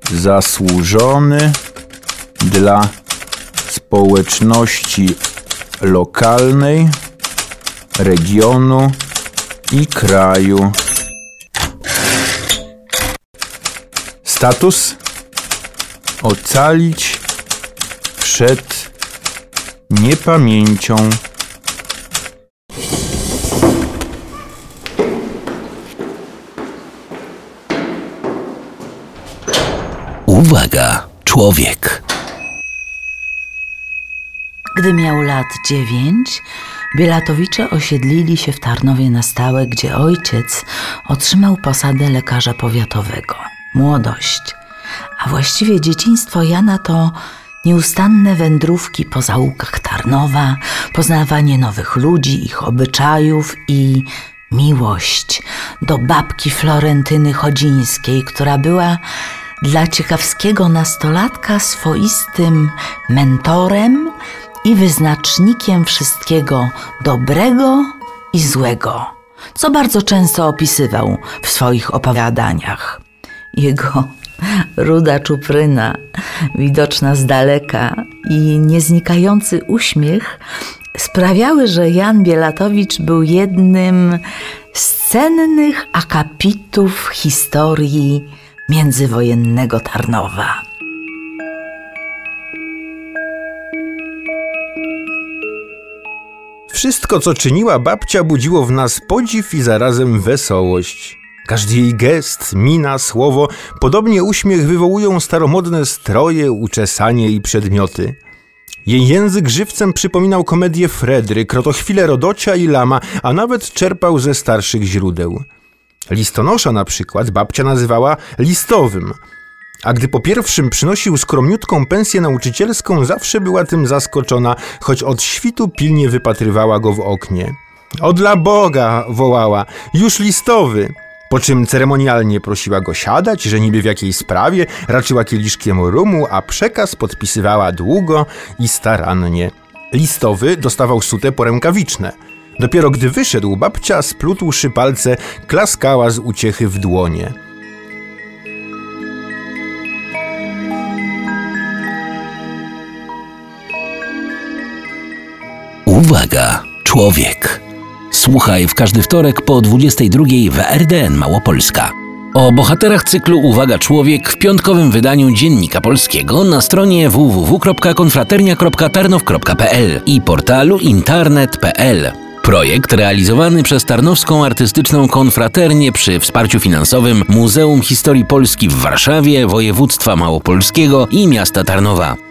zasłużony dla społeczności lokalnej, regionu i kraju. Status: ocalić przed niepamięcią. Uwaga, człowiek. Gdy miał lat 9, Bielatowicze osiedlili się w Tarnowie na stałe, gdzie ojciec otrzymał posadę lekarza powiatowego. Młodość, a właściwie dzieciństwo Jana to nieustanne wędrówki po zaułkach Tarnowa, poznawanie nowych ludzi, ich obyczajów i miłość do babki Florentyny Chodzińskiej, która była dla ciekawskiego nastolatka swoistym mentorem i wyznacznikiem wszystkiego dobrego i złego, co bardzo często opisywał w swoich opowiadaniach. Jego ruda czupryna, widoczna z daleka i nieznikający uśmiech sprawiały, że Jan Bielatowicz był jednym z cennych akapitów historii międzywojennego Tarnowa. Wszystko, co czyniła babcia, budziło w nas podziw i zarazem wesołość. Każdy jej gest, mina, słowo, podobnie uśmiech wywołują staromodne stroje, uczesanie i przedmioty. Jej język żywcem przypominał komedię Fredryk, Krotochwilę Rodocia i Lama, a nawet czerpał ze starszych źródeł. Listonosza na przykład babcia nazywała listowym, a gdy po pierwszym przynosił skromniutką pensję nauczycielską, zawsze była tym zaskoczona, choć od świtu pilnie wypatrywała go w oknie. O dla Boga, wołała, już listowy! Po czym ceremonialnie prosiła go siadać, że niby w jakiej sprawie, raczyła kieliszkiem rumu, a przekaz podpisywała długo i starannie. Listowy dostawał sute porękawiczne. Dopiero gdy wyszedł, babcia, splótłszy palce, klaskała z uciechy w dłonie. Uwaga, człowiek. Słuchaj w każdy wtorek po 22 w RDN Małopolska. O bohaterach cyklu Uwaga, człowiek w piątkowym wydaniu Dziennika Polskiego na stronie www.konfraternia.tarnow.pl i portalu internet.pl. Projekt realizowany przez Tarnowską Artystyczną Konfraternię przy wsparciu finansowym Muzeum Historii Polski w Warszawie, Województwa Małopolskiego i Miasta Tarnowa.